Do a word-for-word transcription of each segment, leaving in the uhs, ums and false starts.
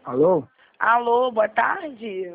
Alô? Alô, boa tarde.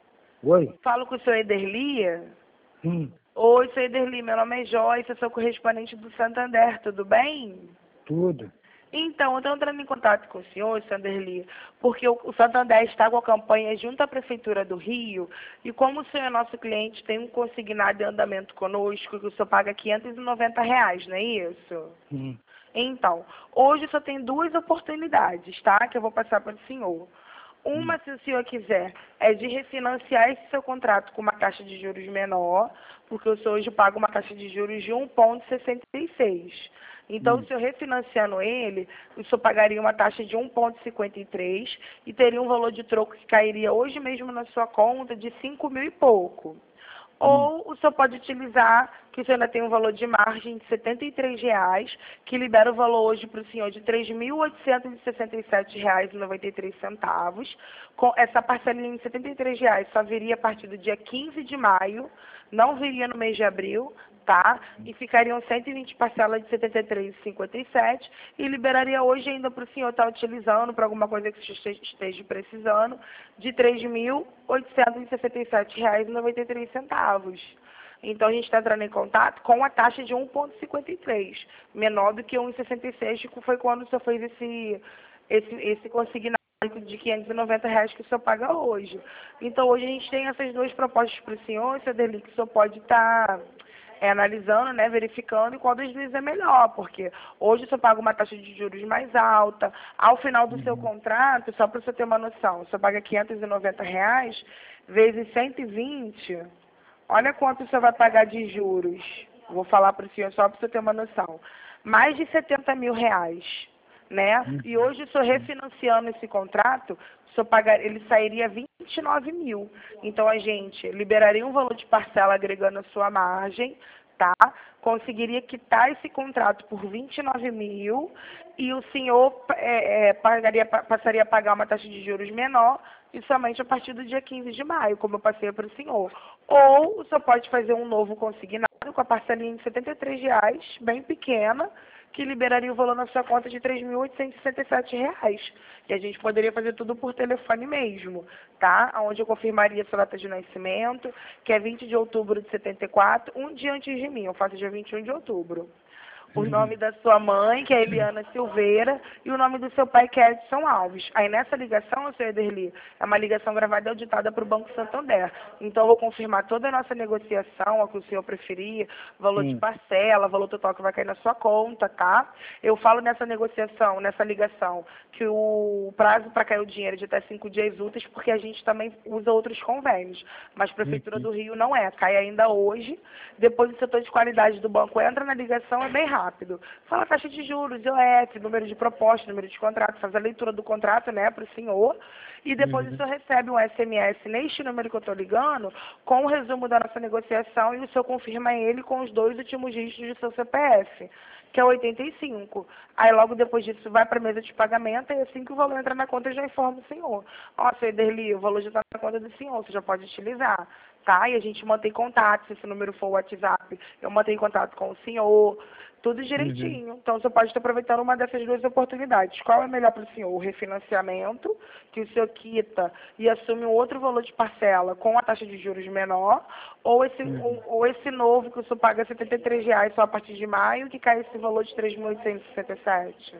Oi? Falo com o senhor Ederli. Sim, Oi, senhor Ederli, meu nome é Joyce, eu sou correspondente do Santander, tudo bem? tudo. Então, eu estou entrando em contato com o senhor, senhor Ederli, porque o, o Santander está com a campanha junto à Prefeitura do Rio, e como o senhor é nosso cliente, tem um consignado em andamento conosco, que o senhor paga quinhentos e noventa reais, não é isso? Sim. Então, hoje só tem duas oportunidades, tá? Que eu vou passar para o senhor. Hum. Uma, se o senhor quiser, é de refinanciar esse seu contrato com uma taxa de juros menor, porque o senhor hoje paga uma taxa de juros de um vírgula sessenta e seis. Então, o Hum. senhor refinanciando ele, o senhor pagaria uma taxa de um vírgula cinquenta e três e teria um valor de troco que cairia hoje mesmo na sua conta de cinco mil e pouco. Hum. Ou o senhor pode utilizar, que o senhor ainda tem um valor de margem de setenta e três reais, que libera o valor hoje para o senhor de três mil oitocentos e sessenta e sete reais e noventa e três centavos. Com essa parcelinha de setenta e três reais só viria a partir do dia quinze de maio, não viria no mês de abril, tá? E ficariam cento e vinte parcelas de setenta e três reais e cinquenta e sete centavos e liberaria hoje ainda para o senhor estar utilizando para alguma coisa que o senhor esteja precisando de três mil oitocentos e sessenta e sete reais e noventa e três centavos. Então, a gente está entrando em contato com a taxa de um vírgula cinquenta e três, menor do que um vírgula sessenta e seis, que foi quando o senhor fez esse, esse, esse consignado de quinhentos e noventa reais que o senhor paga hoje. Então, hoje a gente tem essas duas propostas para o senhor, senhor Deli, que o senhor pode estar é, analisando, né, verificando e qual das duas é melhor, porque hoje o senhor paga uma taxa de juros mais alta, ao final do seu Uhum. contrato, só para o senhor ter uma noção, o senhor paga quinhentos e noventa reais vezes cento e vinte, olha quanto o senhor vai pagar de juros. Vou falar para o senhor só para o senhor ter uma noção. Mais de setenta mil reais, né? E Uhum. hoje o senhor refinanciando esse contrato, o senhor pagar, ele sairia vinte e nove mil. Então a gente liberaria um valor de parcela agregando a sua margem, tá? Conseguiria quitar esse contrato por vinte e nove mil e o senhor é, é, pagaria, passaria a pagar uma taxa de juros menor e somente a partir do dia quinze de maio, como eu passei para o senhor. Ou o senhor pode fazer um novo consignado com a parcelinha de setenta e três reais, bem pequena, que liberaria o valor na sua conta de três mil oitocentos e sessenta e sete reais. E a gente poderia fazer tudo por telefone mesmo, tá? Onde eu confirmaria a sua data de nascimento, que é vinte de outubro de setenta e quatro, um dia antes de mim, eu faço dia vinte e um de outubro. O nome da sua mãe, que é Eliana Silveira, e o nome do seu pai, que é Edson Alves. Aí nessa ligação, senhor Ederli, é uma ligação gravada e auditada para o Banco Santander. Então eu vou confirmar toda a nossa negociação, a que o senhor preferir, valor de Sim. parcela, valor total que vai cair na sua conta, tá? Eu falo nessa negociação, nessa ligação, que o prazo para cair o dinheiro é de até cinco dias úteis, porque a gente também usa outros convênios. Mas a Prefeitura Uhum. do Rio não é, cai ainda hoje. Depois o setor de qualidade do banco entra na ligação, é bem rápido. Fala taxa de juros, I O F, número de proposta, número de contrato, faz a leitura do contrato, né, para o senhor. E depois o Uhum. senhor recebe um S M S neste número que eu estou ligando, com o resumo da nossa negociação, e o senhor confirma ele com os dois últimos dígitos do seu C P F, que é oitenta e cinco. Aí logo depois disso vai para a mesa de pagamento, e assim que o valor entra na conta, eu já informo o senhor. Ó, senhor Ederli, o valor já está na conta do senhor, você já pode utilizar, tá? E a gente mantém contato, se esse número for o WhatsApp, eu mantenho contato com o senhor, tudo Uhum. direitinho. Então, você pode estar aproveitando uma dessas duas oportunidades. Qual é melhor para o senhor? O refinanciamento, que o senhor quita e assume um outro valor de parcela com a taxa de juros menor, ou esse, ou, Uhum. ou esse novo, que o senhor paga setenta e três reais só a partir de maio, que cai esse valor de três mil oitocentos e sessenta e sete.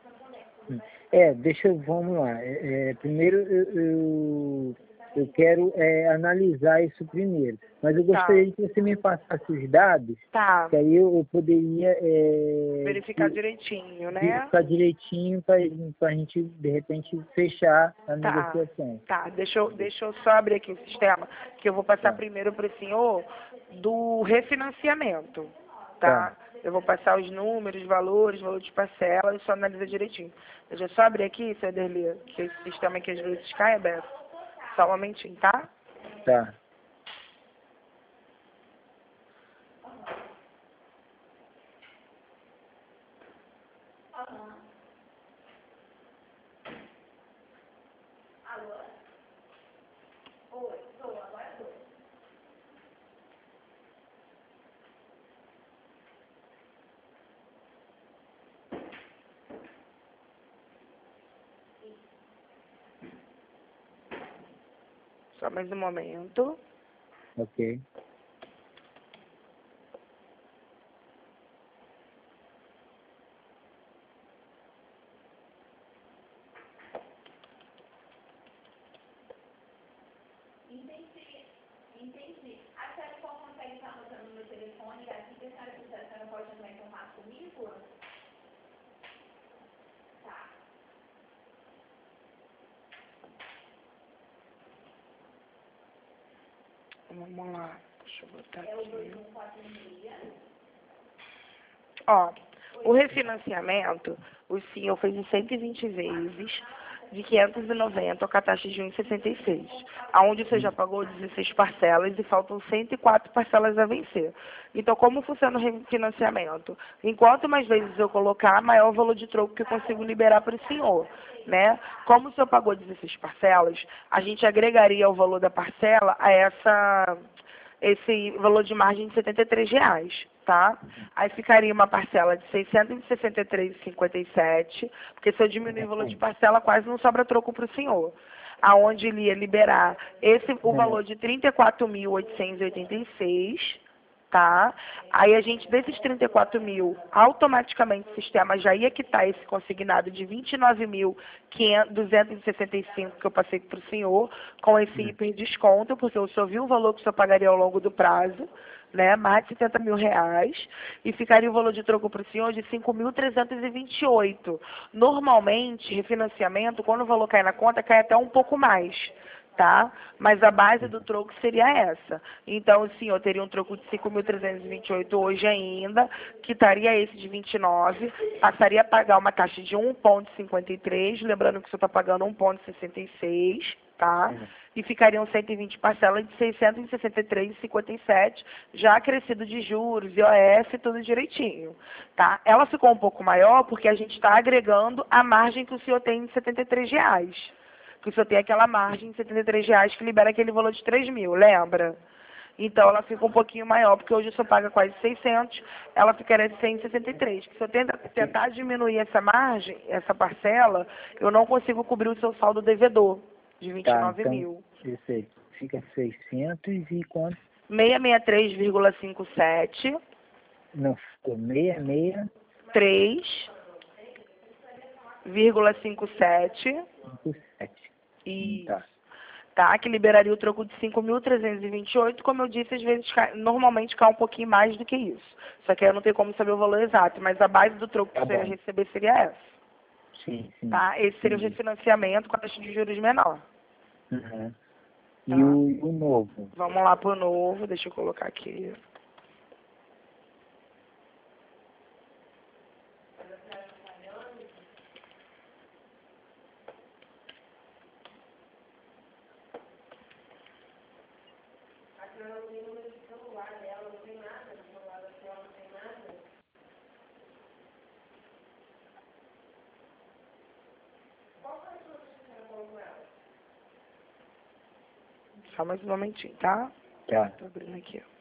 Uhum. É, deixa eu, vamos lá. É, é, primeiro eu, eu, eu quero é, analisar isso primeiro. Mas eu Tá, gostaria de que você me passasse os dados, tá. que aí eu, eu poderia é, Verificar te- direitinho, né? verificar direitinho para a gente, de repente, fechar a Tá, negociação. tá. Deixa eu, deixa eu só abrir aqui o sistema, que eu vou passar Tá, primeiro para o senhor do refinanciamento, tá, tá? Eu vou passar os números, valores, valor de parcela, e só analisa direitinho. Deixa eu só abrir aqui, seu Aderli, que esse sistema aqui às vezes cai aberto. Só um momentinho, tá? tá. Só mais um momento. Ok. Vamos lá, deixa eu botar aqui. Ó, o refinanciamento, o senhor fez em cento e vinte vezes de quinhentos e noventa com a taxa de um vírgula sessenta e seis, aonde você já pagou dezesseis parcelas e faltam cento e quatro parcelas a vencer. Então, como funciona o refinanciamento? Enquanto mais vezes eu colocar, maior o valor de troco que eu consigo liberar para o senhor, né? Como o senhor pagou dezesseis parcelas, a gente agregaria o valor da parcela a essa, esse valor de margem de setenta e três reais. Tá? Aí ficaria uma parcela de seiscentos e sessenta e três reais e cinquenta e sete centavos, porque se eu diminuir o valor de parcela, quase não sobra troco para o senhor. Aonde ele ia liberar esse, o valor de trinta e quatro mil oitocentos e oitenta e seis reais, tá? Aí a gente, desses trinta e quatro mil, automaticamente o sistema já ia quitar esse consignado de vinte e nove mil duzentos e sessenta e cinco que eu passei para o senhor, com esse hiper desconto, porque o senhor viu o valor que o senhor pagaria ao longo do prazo, né, mais de setenta mil reais, e ficaria o valor de troco para o senhor de cinco mil trezentos e vinte e oito. Normalmente, refinanciamento, quando o valor cai na conta, cai até um pouco mais, tá? Mas a base do troco seria essa. Então, o senhor teria um troco de cinco mil trezentos e vinte e oito hoje ainda, quitaria esse de vinte e nove, passaria a pagar uma taxa de um vírgula cinquenta e três, lembrando que o senhor está pagando um vírgula sessenta e seis, tá? E ficariam cento e vinte parcelas de seiscentos e sessenta e três reais e cinquenta e sete centavos, já acrescido de juros, I O F, tudo direitinho, tá? Ela ficou um pouco maior porque a gente está agregando a margem que o senhor tem de setenta e três reais. Que o senhor tem aquela margem de setenta e três reais que libera aquele valor de três mil, lembra? Então, ela fica um pouquinho maior, porque hoje o senhor paga quase seiscentos, ela ficaria de cento e sessenta e três. Se o senhor tenta, tentar diminuir essa margem, essa parcela, eu não consigo cobrir o seu saldo devedor de vinte e nove mil. Eu sei. Fica seiscentos e quanto? seiscentos e sessenta e três vírgula cinquenta e sete. Não, ficou seiscentos e sessenta e três vírgula cinquenta e sete. sete. Isso. Tá. Tá, que liberaria o troco de cinco mil trezentos e vinte e oito, como eu disse, às vezes cai, normalmente cai um pouquinho mais do que isso. Só que eu não tenho como saber o valor exato, mas a base do troco que Tá você ia bom. receber seria essa. Sim, sim. Tá? Esse seria o Sim. refinanciamento com a taxa de juros menor. Uhum. E Tá. o, o novo? Vamos lá pro novo, deixa eu colocar aqui. Só mais um momentinho, tá? Tá. Tô abrindo aqui, ó.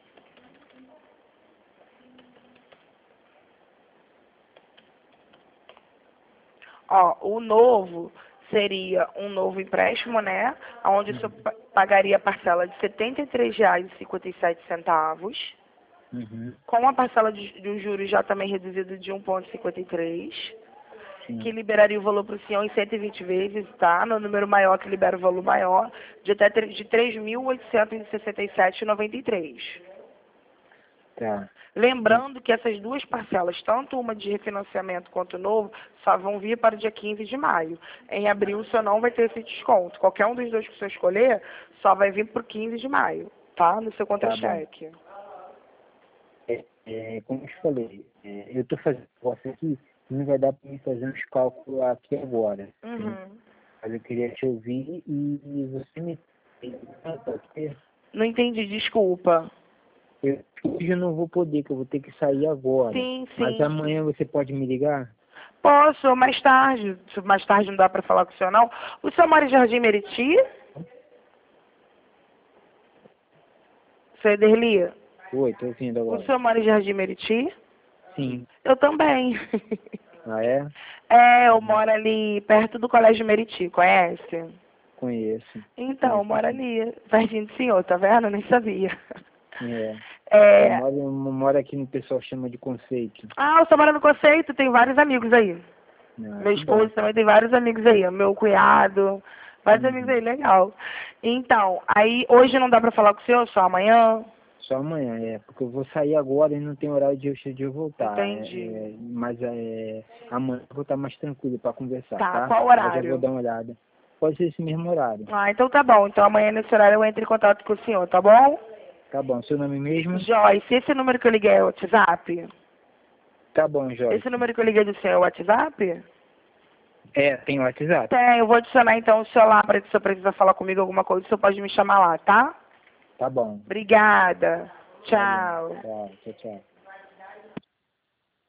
Ó, o novo seria um novo empréstimo, né? Onde o senhor pa- pagaria a parcela de setenta e três reais e cinquenta e sete centavos, Uhum. com a parcela de, de um juros já também reduzido de um vírgula cinquenta e três, Sim. que liberaria o valor para o senhor em cento e vinte vezes, tá? No número maior que libera o valor maior, de até tre- de três mil oitocentos e sessenta e sete reais e noventa e três. Tá. Lembrando que essas duas parcelas, tanto uma de refinanciamento quanto o novo, só vão vir para o dia quinze de maio. Em abril, o senhor não vai ter esse desconto. Qualquer um dos dois que o senhor escolher, só vai vir para o quinze de maio, tá? No seu contra-cheque. É, é, como eu te falei, é, eu estou fazendo você aqui, não vai dar para mim fazer uns cálculos aqui agora. Né? Uhum. Mas eu queria te ouvir e, e você me... Porque Não entendi, desculpa. eu, hoje eu não vou poder, que eu vou ter que sair agora. Sim, Mas sim. amanhã você pode me ligar? Posso, mais tarde. Se mais tarde não dá para falar com o senhor, não. O senhor mora em Jardim Meriti? Seu Ederli? Oi, tô ouvindo O agora. senhor mora em Jardim Meriti? Sim. Eu também. Ah, é? É, eu moro ali perto do Colégio Meriti, conhece? Conheço. Então, Conheço, mora sim. ali, pertinho do senhor, tá vendo? Nem sabia. É. Eu É... moro, eu moro aqui no pessoal chama de Conceito. Ah, você mora no Conceito, tem vários amigos aí. Ah, Meu que bom. esposo também tem vários amigos aí, meu cunhado, vários amigos Uhum. aí, legal. Então, aí hoje não dá pra falar com o senhor, só amanhã? Só amanhã, é, porque eu vou sair agora e não tem horário de eu, de eu voltar. É, Entendi. é, mas é, amanhã eu vou estar mais tranquilo para conversar, Tá, tá? qual Aí eu já vou horário? dar uma olhada. Pode ser esse mesmo horário. Ah, então tá bom. Então amanhã nesse horário eu entro em contato com o senhor, tá bom? Tá bom, seu nome mesmo? Joyce, esse número que eu liguei é o WhatsApp? Tá bom, Joyce. Esse número que eu liguei do senhor é o WhatsApp? É, tem o WhatsApp? Tem, eu vou adicionar então o seu lá para se o senhor precisar falar comigo alguma coisa, o senhor pode me chamar lá, tá? Tá bom. Obrigada. Tá bom. Tchau. Tchau, tchau, tchau.